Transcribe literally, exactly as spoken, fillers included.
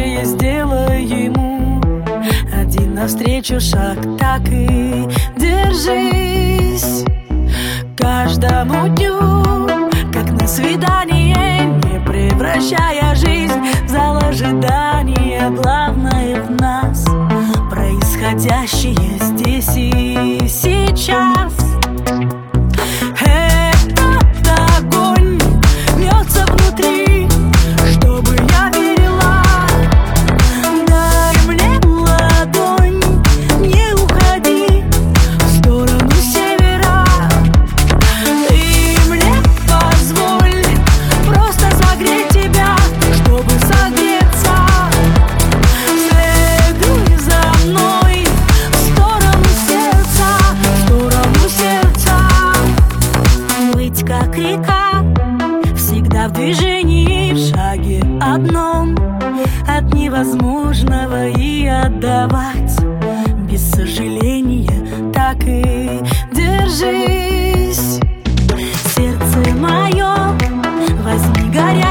я сделаю ему один навстречу шаг. Так и держись каждому дню, как на свидание, не превращая жизнь в зал ожидания. Главное в нас происходящее здесь и сейчас. Как река, всегда в движении, в шаге одном от невозможного, и отдавать без сожаления. Так и держись, сердце мое, возьми горячее.